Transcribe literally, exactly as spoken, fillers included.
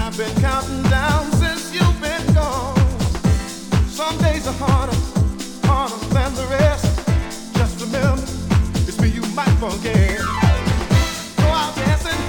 I've been counting down since you've been gone. Some days are harder, harder than the rest. Just remember, it's me you might forget.